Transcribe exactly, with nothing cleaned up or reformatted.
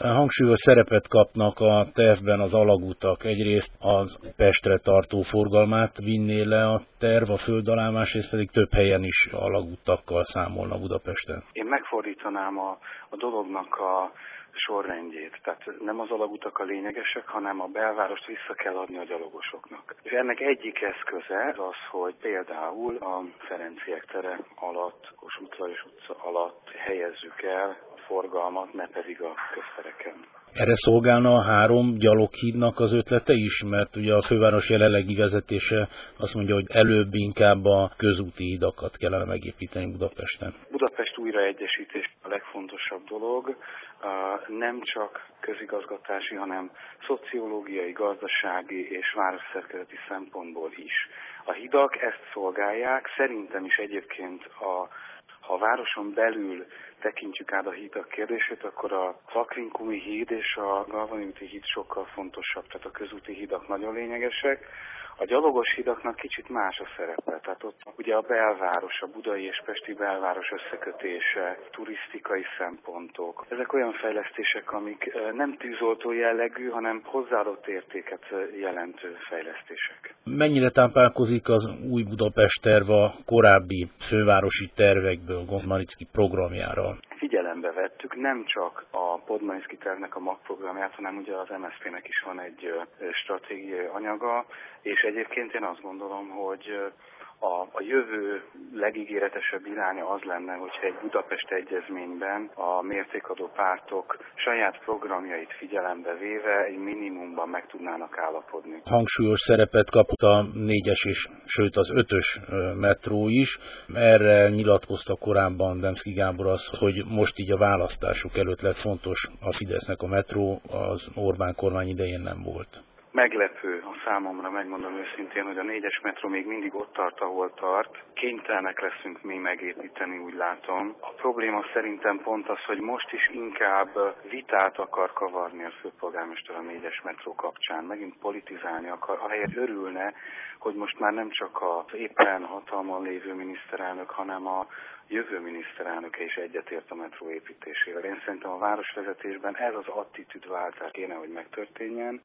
Hangsúlyos szerepet kapnak a tervben az alagutak. Egyrészt az Pestre tartó forgalmát vinné le a terv, a földalá, másrészt pedig több helyen is alagutakkal számolna Budapesten. Én megfordítanám a, a dolognak a sorrendjét. Tehát nem az alagutak a lényegesek, hanem a belvárost vissza kell adni a gyalogosoknak. És ennek egyik eszköze az, hogy például a Ferenciek tere alatt, Kossuth Lajos utca alatt helyezzük el forgalmat, ne pedig a köztereken. Erre szolgálna a három gyaloghídnak az ötlete is, mert ugye a főváros jelenlegi vezetése azt mondja, hogy előbb inkább a közúti hidakat kellene megépíteni Budapesten. Budapest újraegyesítés a legfontosabb dolog, nem csak közigazgatási, hanem szociológiai, gazdasági és városszerkezeti szempontból is. A hidak ezt szolgálják, szerintem is egyébként a Ha a városon belül tekintjük át a hidak kérdését, akkor a Vakrinkumi híd és a Galvani úti híd sokkal fontosabb, tehát a közúti hidak nagyon lényegesek. A gyalogos hidaknak kicsit más a szerepe, tehát ott ugye a belváros, a budai és pesti belváros összekötése, turisztikai szempontok. Ezek olyan fejlesztések, amik nem tűzoltó jellegű, hanem hozzáadott értéket jelentő fejlesztések. Mennyire táplálkozik az új Budapest terv a korábbi fővárosi tervekből, Gontmariczky programjára? Figyelembe vettük nem csak a Podmaniczky tervnek a magprogramját, hanem ugye az em es zé nek is van egy stratégiai anyaga, és egyébként én azt gondolom, hogy a, a jövő legígéretesebb iránya az lenne, hogyha egy Budapest egyezményben a mértékadó pártok saját programjait figyelembe véve egy minimumban meg tudnának állapodni. Hangsúlyos szerepet kapott a négyes és sőt az ötös metró is. Erre nyilatkozta korábban Demszky Gábor az, hogy most így a választások előtt lett fontos a Fidesznek a metró, az Orbán kormány idején nem volt. Meglepő a számomra, megmondom őszintén, hogy a négyes metró még mindig ott tart, ahol tart. Kénytelenek leszünk mi megépíteni, úgy látom. A probléma szerintem pont az, hogy most is inkább vitát akar kavarni a főpolgármester a négyes metró kapcsán. Megint politizálni akar, ahelyett örülne, hogy most már nem csak a éppen hatalmon lévő miniszterelnök, hanem a jövő miniszterelnöke is egyetért a metró építésével. Én szerintem a városvezetésben ez az attitűdváltás kéne, hogy megtörténjen.